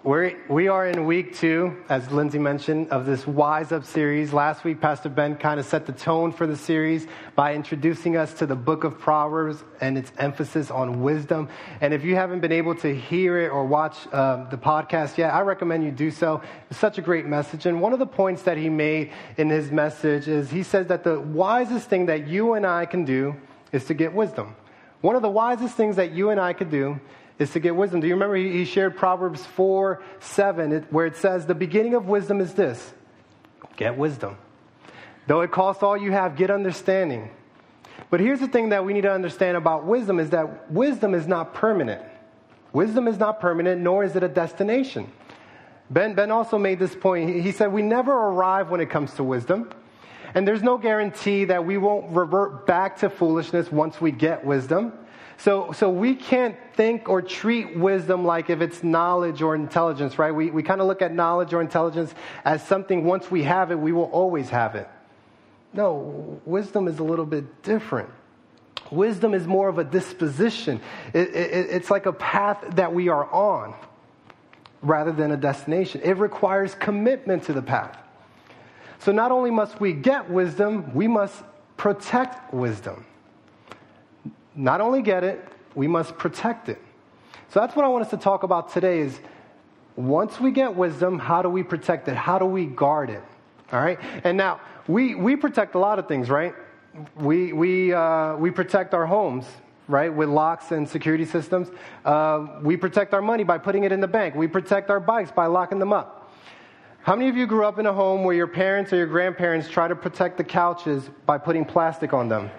We are in week 2, as Lindsay mentioned, of this Wise Up series. Last week, Pastor Ben kind of set the tone for the series by introducing us to the book of Proverbs and its emphasis on wisdom. And if you haven't been able to hear it or watch the podcast yet, I recommend you do so. It's such a great message. And one of the points that he made in his message is he says that the wisest thing that you and I can do is to get wisdom. One of the wisest things that you and I could do is to get wisdom. Do you remember he shared Proverbs 4:7, where it says, the beginning of wisdom is this: get wisdom. Though it costs all you have, get understanding. But here's the thing that we need to understand about wisdom is that wisdom is not permanent. Wisdom is not permanent, nor is it a destination. Ben also made this point. He said we never arrive when it comes to wisdom. And there's no guarantee that we won't revert back to foolishness once we get wisdom. So we can't think or treat wisdom like if it's knowledge or intelligence, right? We kind of look at knowledge or intelligence as something, once we have it, we will always have it. No, wisdom is a little bit different. Wisdom is more of a disposition. It's like a path that we are on rather than a destination. It requires commitment to the path. So not only must we get wisdom, we must protect wisdom. Not only get it, we must protect it. So that's what I want us to talk about today is, once we get wisdom, how do we protect it? How do we guard it? All right? And now, we protect a lot of things, right? We protect our homes, right, with locks and security systems. We protect our money by putting it in the bank. We protect our bikes by locking them up. How many of you grew up in a home where your parents or your grandparents try to protect the couches by putting plastic on them?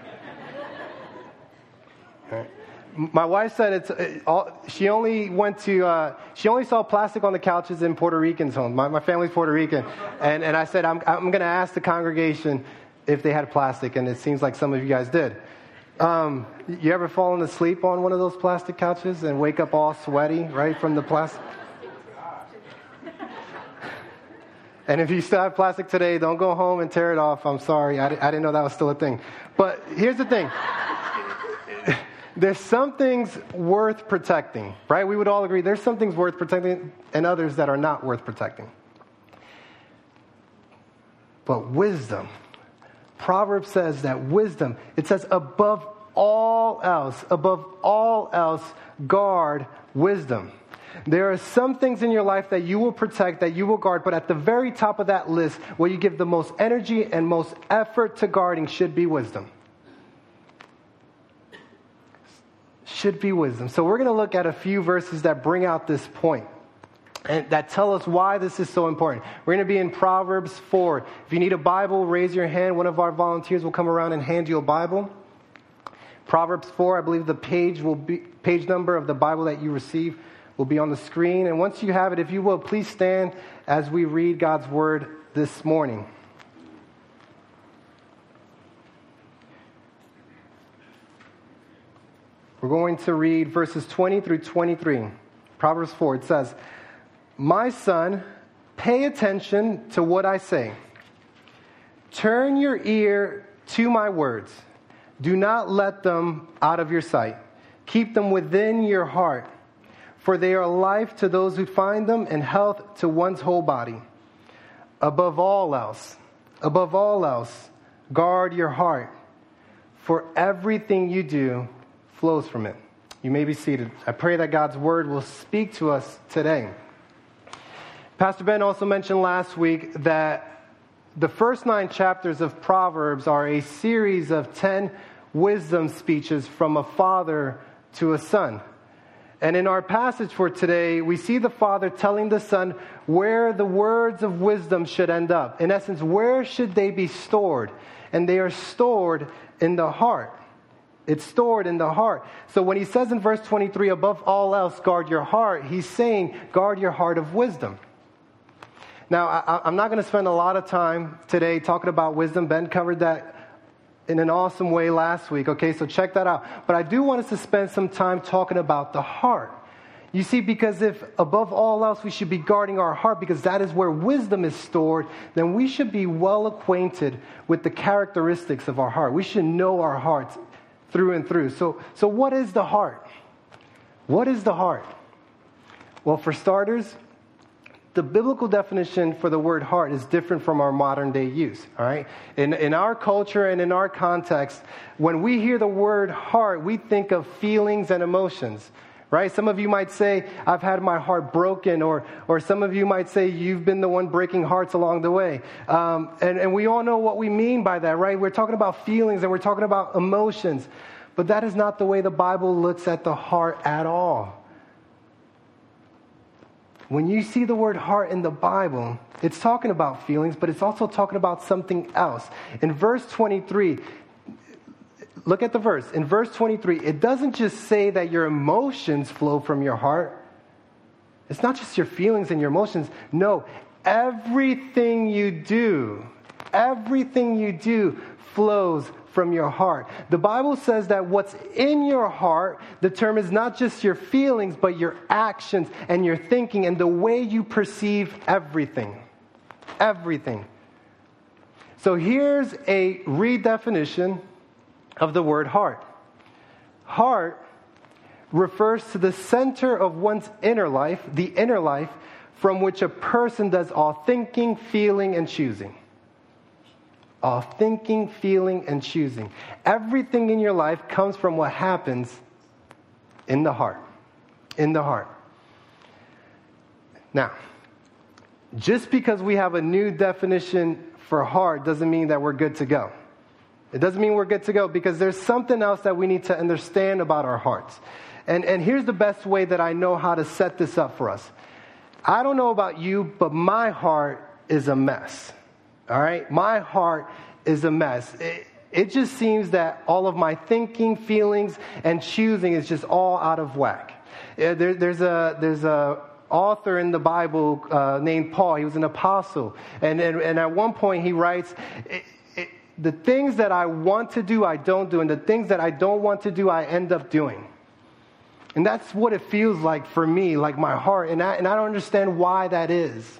My wife said she only saw plastic on the couches in Puerto Ricans' homes. My family's Puerto Rican. And I said, I'm going to ask the congregation if they had plastic, and it seems like some of you guys did. You ever fallen asleep on one of those plastic couches and wake up all sweaty, right, from the plastic? And if you still have plastic today, don't go home and tear it off. I'm sorry. I didn't know that was still a thing. But here's the thing. There's some things worth protecting, right? We would all agree there's some things worth protecting and others that are not worth protecting. But wisdom, Proverbs says that wisdom, it says above all else, guard wisdom. There are some things in your life that you will protect, that you will guard, but at the very top of that list, where you give the most energy and most effort to guarding, should be wisdom. Should be wisdom. So we're going to look at a few verses that bring out this point and that tell us why this is so important. We're going to be in Proverbs 4. If you need a Bible, raise your hand. One of our volunteers will come around and hand you a Bible. Proverbs 4, I believe the page number of the Bible that you receive will be on the screen. And once you have it, if you will, please stand as we read God's word this morning. We're going to read verses 20 through 23. Proverbs 4, it says, "My son, pay attention to what I say. Turn your ear to my words. Do not let them out of your sight. Keep them within your heart, for they are life to those who find them and health to one's whole body. Above all else, guard your heart, for everything you do flows from it." You may be seated. I pray that God's word will speak to us today. Pastor Ben also mentioned last week that the first 9 chapters of Proverbs are a series of 10 wisdom speeches from a father to a son. And in our passage for today, we see the father telling the son where the words of wisdom should end up. In essence, where should they be stored? And they are stored in the heart. It's stored in the heart. So when he says in verse 23, above all else, guard your heart, he's saying, guard your heart of wisdom. Now, I'm not going to spend a lot of time today talking about wisdom. Ben covered that in an awesome way last week. Okay, so check that out. But I do want us to spend some time talking about the heart. You see, because if above all else we should be guarding our heart, because that is where wisdom is stored, then we should be well acquainted with the characteristics of our heart. We should know our hearts through and through. So what is the heart? What is the heart? Well, for starters, the biblical definition for the word heart is different from our modern day use, all right? In our culture and in our context, when we hear the word heart, we think of feelings and emotions, right? Some of you might say, I've had my heart broken, or some of you might say, you've been the one breaking hearts along the way. And we all know what we mean by that, right? We're talking about feelings and we're talking about emotions, but that is not the way the Bible looks at the heart at all. When you see the word heart in the Bible, it's talking about feelings, but it's also talking about something else. In verse 23, look at the verse. In verse 23, it doesn't just say that your emotions flow from your heart. It's not just your feelings and your emotions. No, everything you do flows from your heart. The Bible says that what's in your heart determines not just your feelings, but your actions and your thinking and the way you perceive everything. Everything. So here's a redefinition of the word heart. Heart refers to the center of one's inner life, the inner life from which a person does all thinking, feeling, and choosing. All thinking, feeling, and choosing. Everything in your life comes from what happens in the heart. In the heart. Now, just because we have a new definition for heart doesn't mean that we're good to go. It doesn't mean we're good to go, because there's something else that we need to understand about our hearts. And here's the best way that I know how to set this up for us. I don't know about you, but my heart is a mess. All right? My heart is a mess. It just seems that all of my thinking, feelings, and choosing is just all out of whack. There's a author in the Bible named Paul. He was an apostle. And at one point he writes, the things that I want to do, I don't do. And the things that I don't want to do, I end up doing. And that's what it feels like for me, like my heart. And I don't understand why that is.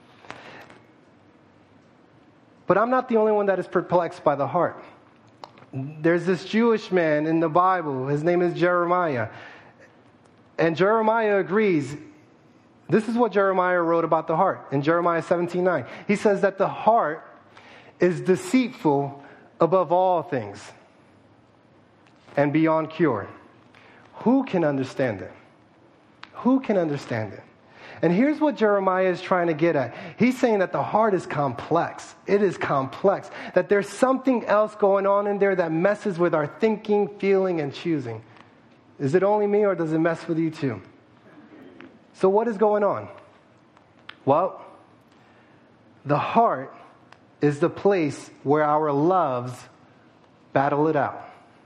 But I'm not the only one that is perplexed by the heart. There's this Jewish man in the Bible. His name is Jeremiah. And Jeremiah agrees. This is what Jeremiah wrote about the heart in Jeremiah 17:9. He says that the heart is deceitful above all things and beyond cure. Who can understand it? Who can understand it? And here's what Jeremiah is trying to get at. He's saying that the heart is complex. It is complex. That there's something else going on in there that messes with our thinking, feeling, and choosing. Is it only me, or does it mess with you too? So what is going on? Well, the heart is the place where our loves battle it out.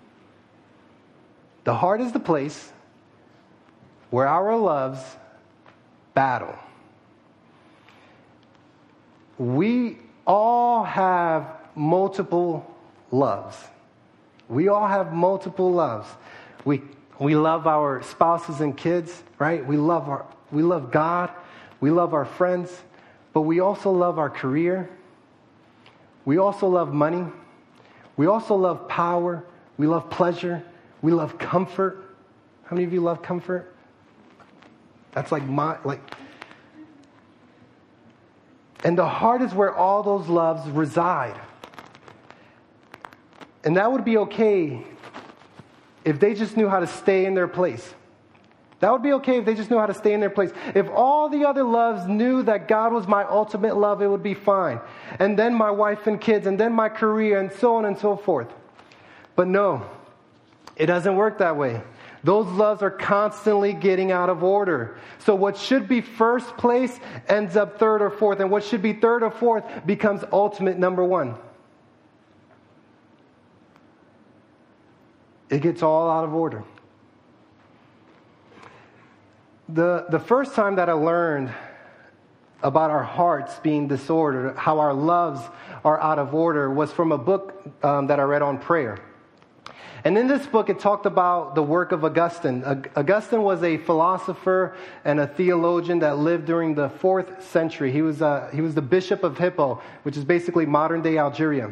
The heart is the place where our loves battle. We all have multiple loves. We all have multiple loves. We love our spouses and kids, right? We love God. We love our friends, but we also love our career. We also love money. We also love power. We love pleasure. We love comfort. How many of you love comfort? That's and the heart is where all those loves reside. And that would be okay if they just knew how to stay in their place. That would be okay if they just knew how to stay in their place. If all the other loves knew that God was my ultimate love, it would be fine. And then my wife and kids, and then my career, and so on and so forth. But no, it doesn't work that way. Those loves are constantly getting out of order. So what should be first place ends up third or fourth. And what should be third or fourth becomes ultimate number one. It gets all out of order. The first time that I learned about our hearts being disordered, how our loves are out of order, was from a book that I read on prayer. And in this book, it talked about the work of Augustine. Augustine was a philosopher and a theologian that lived during the 4th century. He was the bishop of Hippo, which is basically modern-day Algeria.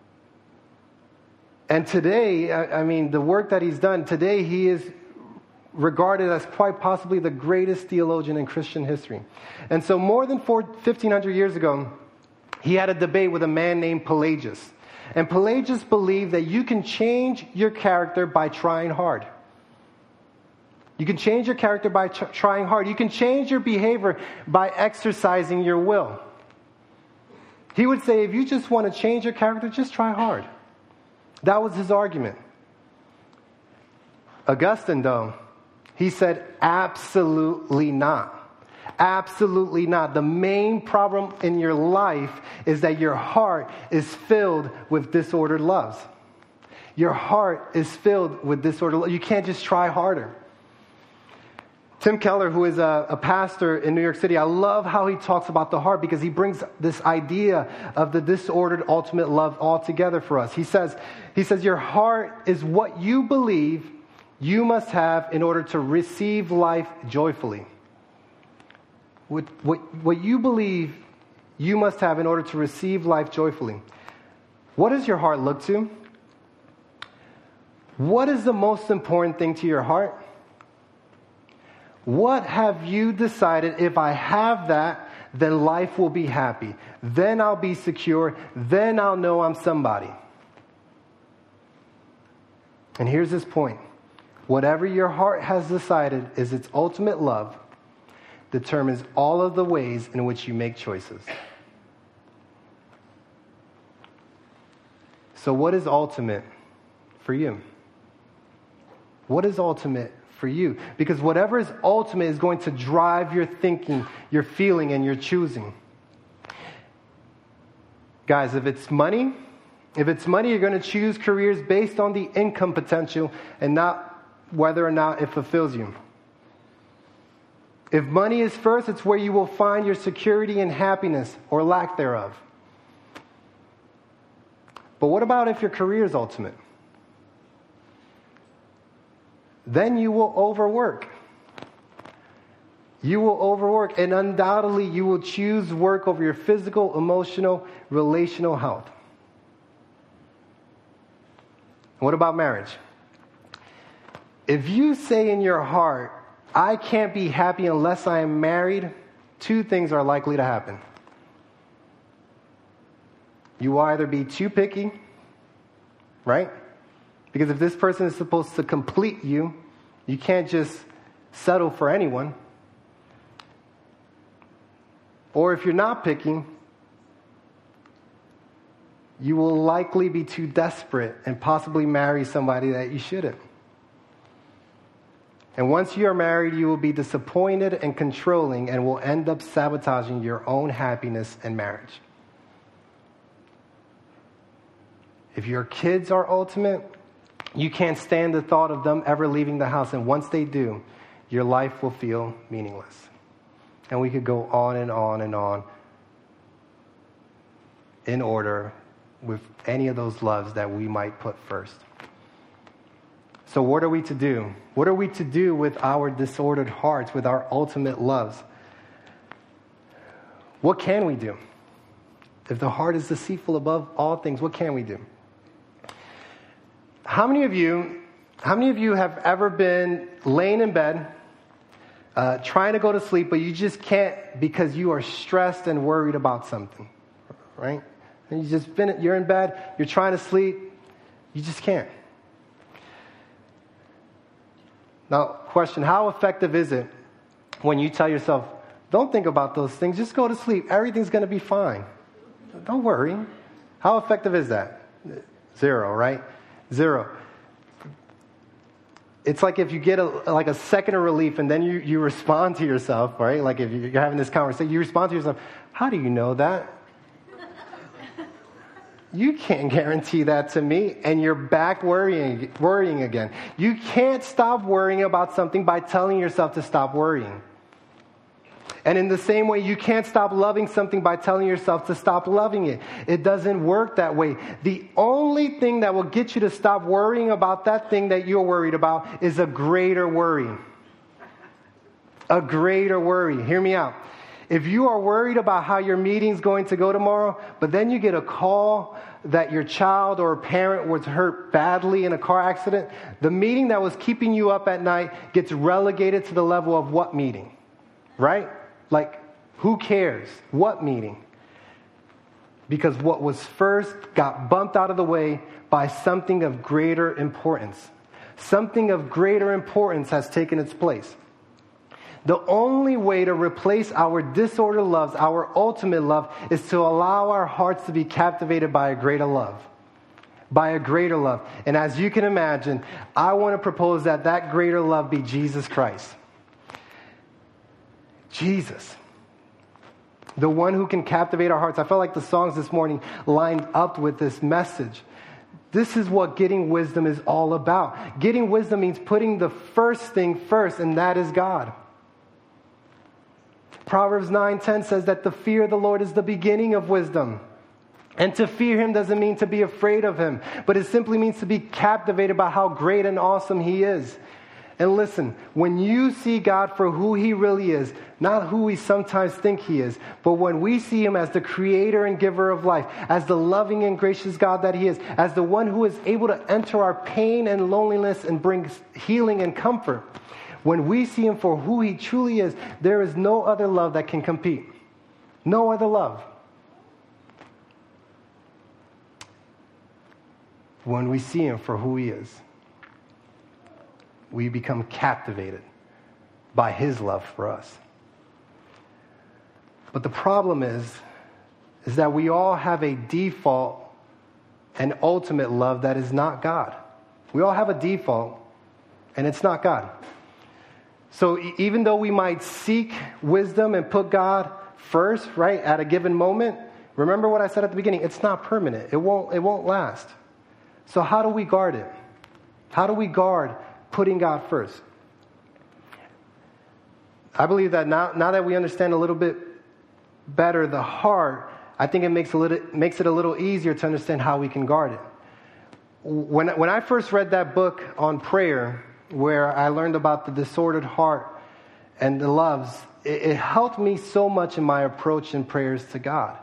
And today, the work that he's done, today he is regarded as quite possibly the greatest theologian in Christian history. And so more than 1,500 years ago, he had a debate with a man named Pelagius. And Pelagius believed that you can change your character by trying hard. You can change your character by trying hard. You can change your behavior by exercising your will. He would say, if you just want to change your character, just try hard. That was his argument. Augustine, though, he said, absolutely not. Absolutely not. The main problem in your life is that your heart is filled with disordered loves. Your heart is filled with disordered love. You can't just try harder. Tim Keller, who is a pastor in New York City, I love how he talks about the heart because he brings this idea of the disordered ultimate love all together for us. He says, your heart is what you believe you must have in order to receive life joyfully. What you believe you must have in order to receive life joyfully. What does your heart look to? What is the most important thing to your heart? What have you decided, if I have that, then life will be happy. Then I'll be secure. Then I'll know I'm somebody. And here's his point. Whatever your heart has decided is its ultimate love determines all of the ways in which you make choices. So what is ultimate for you? What is ultimate for you? Because whatever is ultimate is going to drive your thinking, your feeling, and your choosing. Guys, if it's money, you're going to choose careers based on the income potential and not whether or not it fulfills you. If money is first, it's where you will find your security and happiness or lack thereof. But what about if your career is ultimate? Then you will overwork. You will overwork, and undoubtedly you will choose work over your physical, emotional, relational health. What about marriage? If you say in your heart, I can't be happy unless I am married, two things are likely to happen. You will either be too picky, right? Because if this person is supposed to complete you, you can't just settle for anyone. Or if you're not picking, you will likely be too desperate and possibly marry somebody that you shouldn't. And once you are married, you will be disappointed and controlling and will end up sabotaging your own happiness and marriage. If your kids are ultimate, you can't stand the thought of them ever leaving the house. And once they do, your life will feel meaningless. And we could go on and on and on in order with any of those loves that we might put first. So what are we to do? What are we to do with our disordered hearts, with our ultimate loves? What can we do? If the heart is deceitful above all things, what can we do? How many of you have ever been laying in bed, trying to go to sleep, but you just can't because you are stressed and worried about something, right? And you're in bed, you're trying to sleep, you just can't. Now, question, how effective is it when you tell yourself, don't think about those things, just go to sleep, everything's going to be fine. Don't worry. How effective is that? 0, right? 0. It's like if you get a second of relief and then you respond to yourself, right? Like if you're having this conversation, you respond to yourself, how do you know that? You can't guarantee that to me, and you're back worrying again. You can't stop worrying about something by telling yourself to stop worrying. And in the same way, you can't stop loving something by telling yourself to stop loving it. It doesn't work that way. The only thing that will get you to stop worrying about that thing that you're worried about is a greater worry. A greater worry. Hear me out. If you are worried about how your meeting's going to go tomorrow, but then you get a call that your child or parent was hurt badly in a car accident, the meeting that was keeping you up at night gets relegated to the level of what meeting? Right? Like, who cares? What meeting? Because what was first got bumped out of the way by something of greater importance. Something of greater importance has taken its place. The only way to replace our disordered loves, our ultimate love, is to allow our hearts to be captivated by a greater love. By a greater love. And as you can imagine, I want to propose that that greater love be Jesus Christ. Jesus. The one who can captivate our hearts. I felt like the songs this morning lined up with this message. This is what getting wisdom is all about. Getting wisdom means putting the first thing first, and that is God. Proverbs 9:10 says that the fear of the Lord is the beginning of wisdom. And to fear him doesn't mean to be afraid of him, but it simply means to be captivated by how great and awesome he is. And listen, when you see God for who he really is, not who we sometimes think he is, but when we see him as the creator and giver of life, as the loving and gracious God that he is, as the one who is able to enter our pain and loneliness and bring healing and comfort, when we see him for who he truly is, there is no other love that can compete. No other love. When we see him for who he is, we become captivated by his love for us. But the problem is that we all have a default and ultimate love that is not God. We all have a default, and it's not God. So even though we might seek wisdom and put God first, right, at a given moment, remember what I said at the beginning, it's not permanent. It won't last. So how do we guard it? How do we guard putting God first? I believe that now that we understand a little bit better the heart, I think it makes it a little easier to understand how we can guard it. When I first read that book on prayer, where I learned about the disordered heart and the loves, it helped me so much in my approach in prayers to God.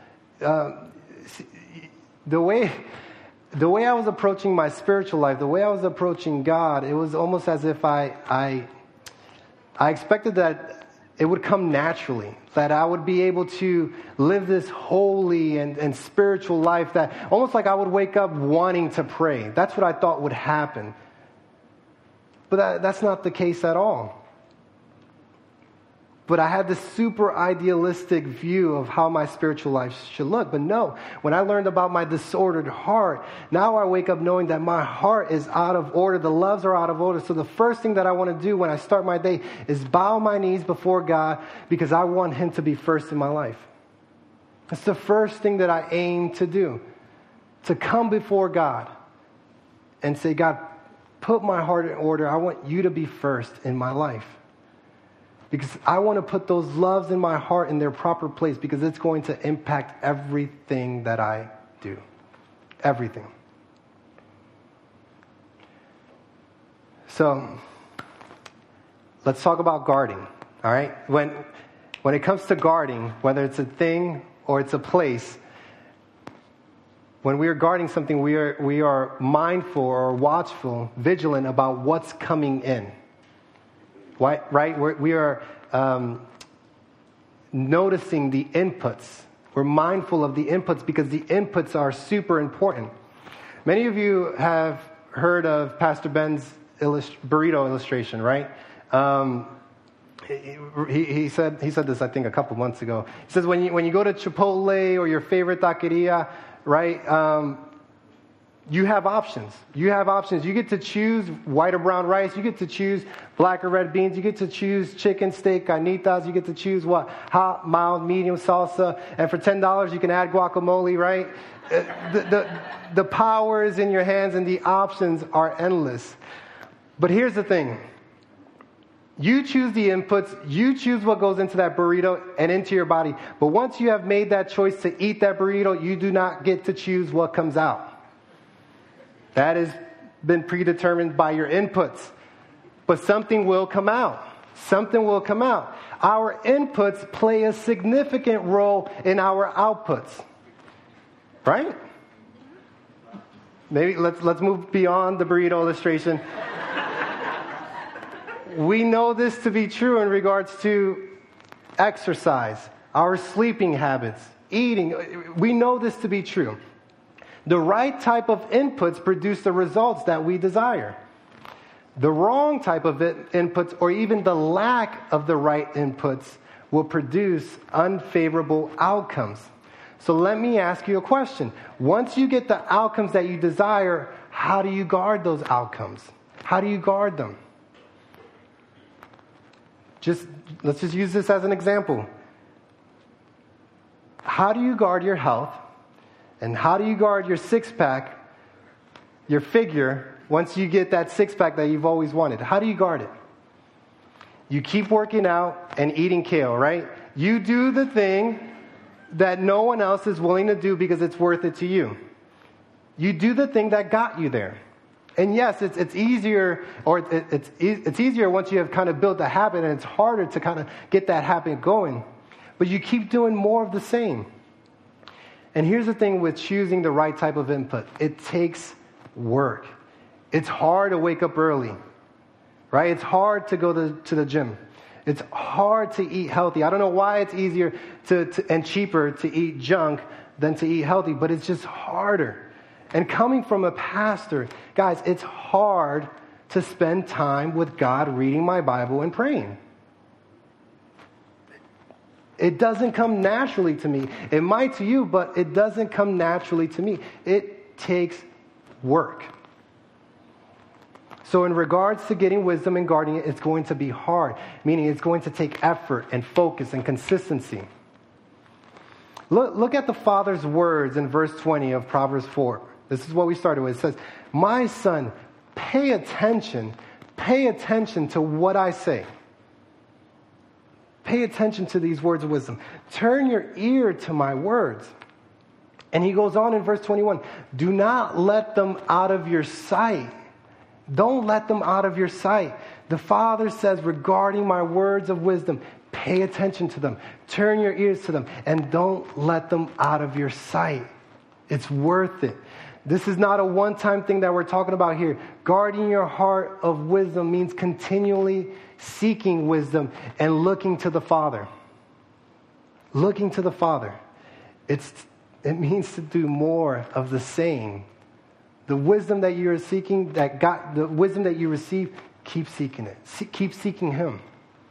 The way I was approaching my spiritual life, the way I was approaching God, it was almost as if I expected that it would come naturally, that I would be able to live this holy and spiritual life, that almost like I would wake up wanting to pray. That's what I thought would happen. But that's not the case at all. But I had this super idealistic view of how my spiritual life should look. But no, when I learned about my disordered heart, now I wake up knowing that my heart is out of order. The loves are out of order. So the first thing that I want to do when I start my day is bow my knees before God, because I want him to be first in my life. It's the first thing that I aim to do. To come before God and say, God, put my heart in order. I want you to be first in my life. Because I want to put those loves in my heart in their proper place, because it's going to impact everything that I do. Everything. So, let's talk about guarding. All right? When it comes to guarding, whether it's a thing or it's a place, when we are guarding something, we are mindful or watchful, vigilant about what's coming in. Right? We are noticing the inputs. We're mindful of the inputs because the inputs are super important. Many of you have heard of Pastor Ben's burrito illustration, right? He said this, I think, a couple months ago. He says when you go to Chipotle or your favorite taqueria, right? You have options. You have options. You get to choose white or brown rice. You get to choose black or red beans. You get to choose chicken, steak, carnitas. You get to choose what? Hot, mild, medium salsa. And for $10, you can add guacamole, right? The power is in your hands and the options are endless. But here's the thing. You choose the inputs. You choose what goes into that burrito and into your body. But once you have made that choice to eat that burrito, you do not get to choose what comes out. That has been predetermined by your inputs. But something will come out. Something will come out. Our inputs play a significant role in our outputs. Right? Maybe let's move beyond the burrito illustration. We know this to be true in regards to exercise, our sleeping habits, eating. We know this to be true. The right type of inputs produce the results that we desire. The wrong type of inputs, or even the lack of the right inputs, will produce unfavorable outcomes. So let me ask you a question. Once you get the outcomes that you desire, how do you guard those outcomes? How do you guard them? Let's just use this as an example. How do you guard your health? And how do you guard your six-pack, your figure, once you get that six-pack that you've always wanted? How do you guard it? You keep working out and eating kale, right? You do the thing that no one else is willing to do because it's worth it to you. You do the thing that got you there. And yes, it's easier, or it's easier once you have kind of built the habit, and it's harder to kind of get that habit going. But you keep doing more of the same. And here's the thing with choosing the right type of input. It takes work. It's hard to wake up early, right? It's hard to go to the gym. It's hard to eat healthy. I don't know why it's easier and cheaper to eat junk than to eat healthy, but it's just harder. And coming from a pastor, guys, it's hard to spend time with God reading my Bible and praying. It doesn't come naturally to me. It might to you, but it doesn't come naturally to me. It takes work. So in regards to getting wisdom and guarding it, it's going to be hard, meaning it's going to take effort and focus and consistency. Look at the Father's words in verse 20 of Proverbs 4. This is what we started with. It says, "My son, pay attention to what I say." Pay attention to these words of wisdom. Turn your ear to my words. And he goes on in verse 21, "Do not let them out of your sight." Don't let them out of your sight. The Father says, regarding my words of wisdom, pay attention to them. Turn your ears to them. And don't let them out of your sight. It's worth it. This is not a one-time thing that we're talking about here. Guarding your heart of wisdom means continually seeking wisdom and looking to the Father. Looking to the Father. It means to do more of the same. The wisdom that you are seeking, the wisdom that you receive, keep seeking it. Keep seeking Him.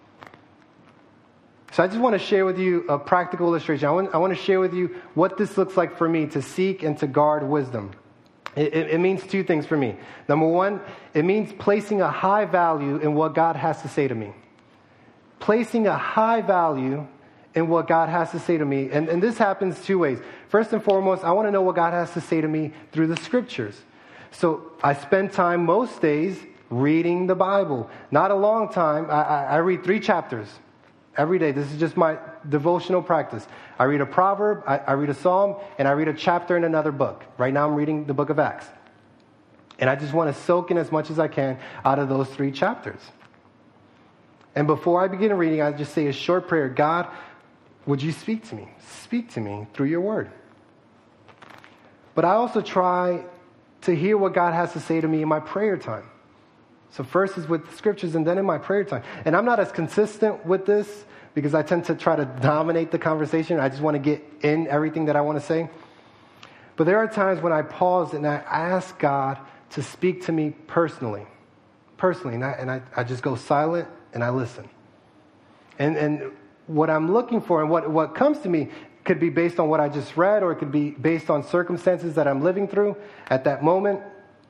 So I just want to share with you a practical illustration. I want to share with you what this looks like for me to seek and to guard wisdom. It means two things for me. Number one, it means placing a high value in what God has to say to me. Placing a high value in what God has to say to me. And this happens two ways. First and foremost, I want to know what God has to say to me through the Scriptures. So I spend time most days reading the Bible. Not a long time. I read 3 chapters every day. This is just my devotional practice. I read a proverb, I read a psalm, and I read a chapter in another book. Right now I'm reading the book of Acts. And I just want to soak in as much as I can out of those 3 chapters. And before I begin reading, I just say a short prayer. God, would you speak to me? Speak to me through your word. But I also try to hear what God has to say to me in my prayer time. So first is with the Scriptures and then in my prayer time. And I'm not as consistent with this because I tend to try to dominate the conversation. I just want to get in everything that I want to say. But there are times when I pause and I ask God to speak to me personally. And I just go silent and I listen. And what I'm looking for and what comes to me could be based on what I just read, or it could be based on circumstances that I'm living through at that moment.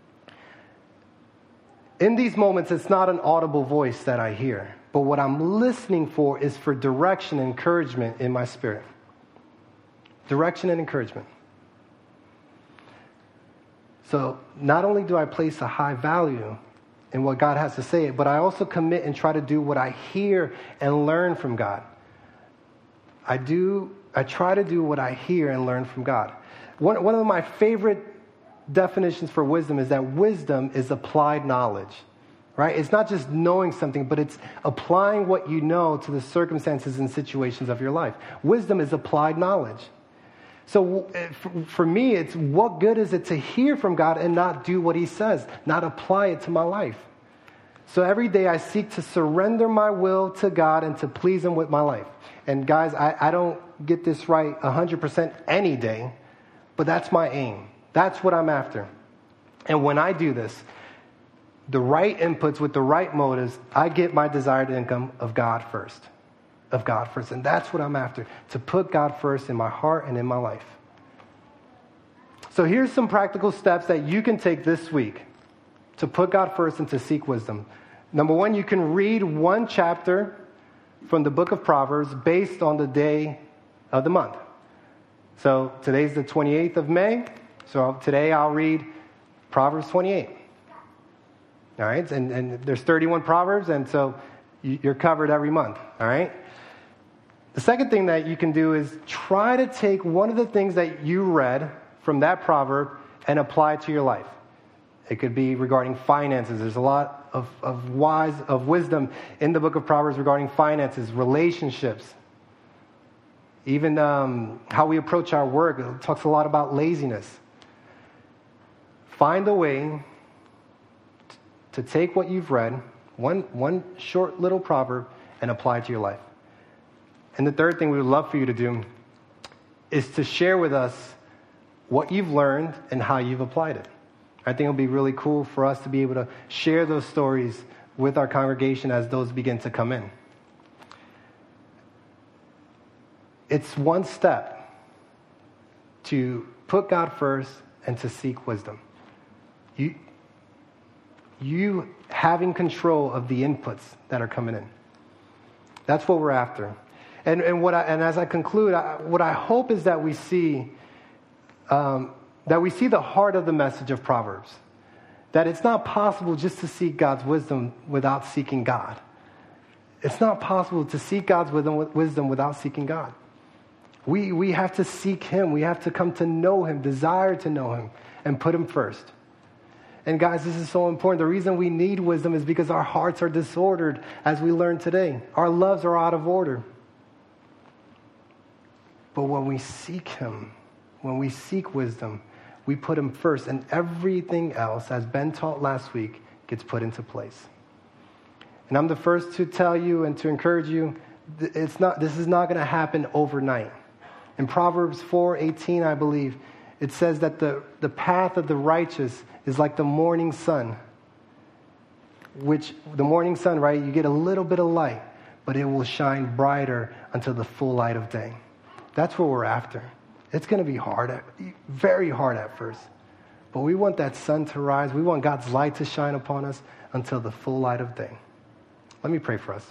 In these moments, it's not an audible voice that I hear, but what I'm listening for is for direction and encouragement in my spirit. Direction and encouragement. So not only do I place a high value in what God has to say, but I also commit and try to do what I hear and learn from God. I try to do what I hear and learn from God. One of my favorite definitions for wisdom is that wisdom is applied knowledge, right? It's not just knowing something, but it's applying what you know to the circumstances and situations of your life. Wisdom is applied knowledge. So for me, it's what good is it to hear from God and not do what he says, not apply it to my life? So every day I seek to surrender my will to God and to please him with my life. And guys, I don't get this right 100% any day, but that's my aim. That's what I'm after. And when I do this, the right inputs with the right motives, I get my desired income of God first. Of God first. And that's what I'm after, to put God first in my heart and in my life. So here's some practical steps that you can take this week to put God first and to seek wisdom. Number one, you can read one chapter from the book of Proverbs based on the day of the month. So today's the 28th of May. So today I'll read Proverbs 28. All right, and there's 31 Proverbs, and so you're covered every month, all right? The second thing that you can do is try to take one of the things that you read from that proverb and apply it to your life. It could be regarding finances. There's a lot of wisdom in the book of Proverbs regarding finances, relationships, even how we approach our work. It talks a lot about laziness. Find a way to take what you've read, one short little proverb, and apply it to your life. And the third thing we would love for you to do is to share with us what you've learned and how you've applied it. I think it'll be really cool for us to be able to share those stories with our congregation as those begin to come in. It's one step to put God first and to seek wisdom. You having control of the inputs that are coming in. That's what we're after. And as I conclude, what I hope is that we see the heart of the message of Proverbs. That it's not possible just to seek God's wisdom without seeking God. It's not possible to seek God's wisdom without seeking God. We have to seek him. We have to come to know him, desire to know him, and put him first. And guys, this is so important. The reason we need wisdom is because our hearts are disordered, as we learned today. Our loves are out of order. But when we seek him, when we seek wisdom, we put him first, and everything else, as Ben taught last week, gets put into place. And I'm the first to tell you and to encourage you, this is not going to happen overnight. In Proverbs 4:18, I believe, it says that the path of the righteous is like the morning sun, which the morning sun, right, you get a little bit of light, but it will shine brighter until the full light of day. That's what we're after. It's going to be hard, very hard at first. But we want that sun to rise. We want God's light to shine upon us until the full light of day. Let me pray for us.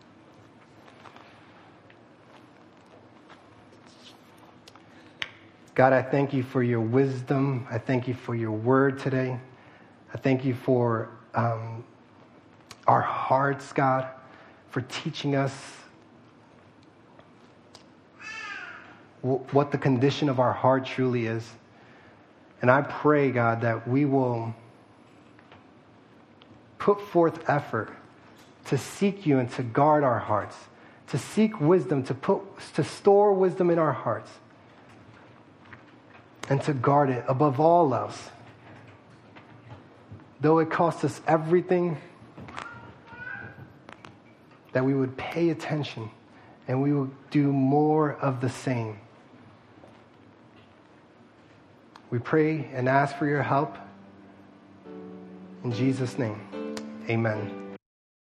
God, I thank you for your wisdom. I thank you for your word today. I thank you for our hearts, God, for teaching us what the condition of our heart truly is. And I pray, God, that we will put forth effort to seek you and to guard our hearts, to seek wisdom, to store wisdom in our hearts, and to guard it above all else. Though it costs us everything, that we would pay attention and we will do more of the same. We pray and ask for your help. In Jesus' name, amen.